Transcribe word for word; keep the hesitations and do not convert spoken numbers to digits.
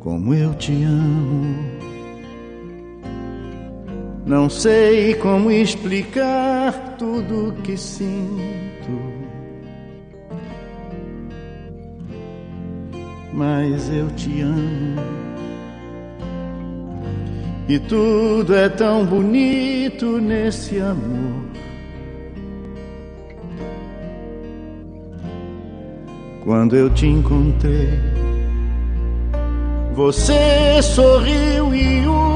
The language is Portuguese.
como eu te amo. Não sei como explicar tudo que sinto, mas eu te amo. E tudo é tão bonito nesse amor. Quando eu te encontrei, você sorriu e o